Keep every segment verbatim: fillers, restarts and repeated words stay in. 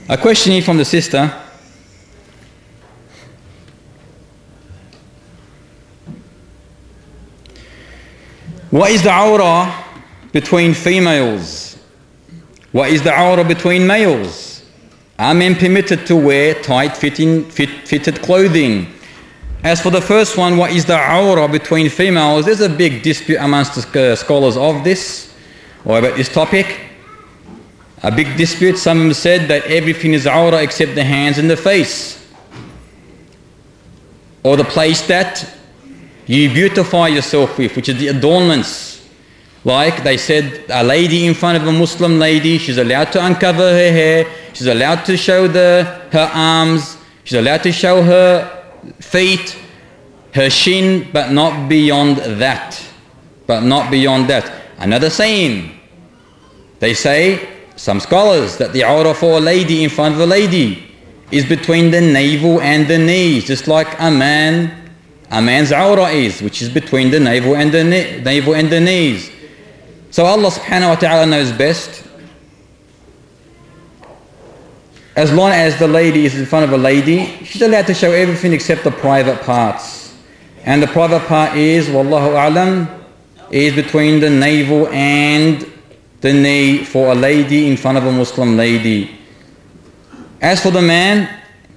A question here from the sister. What is the awrah between females? What is the awrah between males? Are men permitted to wear tight fitting, fit, fitted clothing? As for the first one, what is the awrah between females? There's a big dispute amongst the scholars of this, or about this topic. A big dispute. Some of them said that everything is awrah except the hands and the face, or the place that you beautify yourself with, which is the adornments. Like they said, a lady in front of a Muslim lady, she's allowed to uncover her hair, she's allowed to show the, her arms, she's allowed to show her feet, her shin, but not beyond that. But not beyond that. Another saying, they say, some scholars, that the awrah for a lady in front of a lady is between the navel and the knees, just like a man A man's awrah is, which is between the navel and the navel and the knees. So Allah subhanahu wa ta'ala knows best. As long as the lady is in front of a lady, she's allowed to show everything except the private parts. And the private part is, wallahu a'lam, is between the navel and the knee for a lady in front of a Muslim lady. As for the man,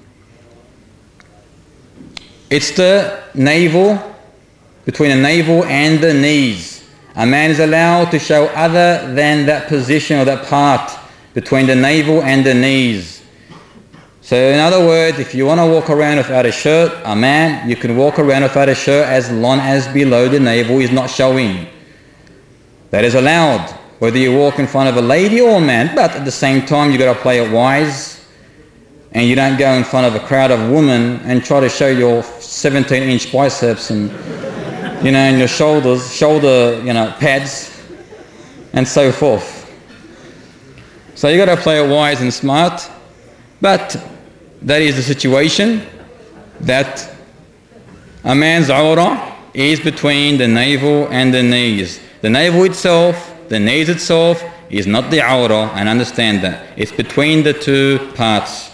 it's the navel, between the navel and the knees. A man is allowed to show other than that position or that part between the navel and the knees. So in other words, if you want to walk around without a shirt, a man, you can walk around without a shirt as long as below the navel is not showing. That is allowed, whether you walk in front of a lady or a man, but at the same time you've got to play it wise. And you don't go in front of a crowd of women and try to show your seventeen inch biceps and, you know, and your shoulders, shoulder, you know, pads, and so forth. So you got to play it wise and smart. But that is the situation, that a man's awrah is between the navel and the knees. The navel itself, the knees itself, is not the awrah, and understand that. It's between the two parts.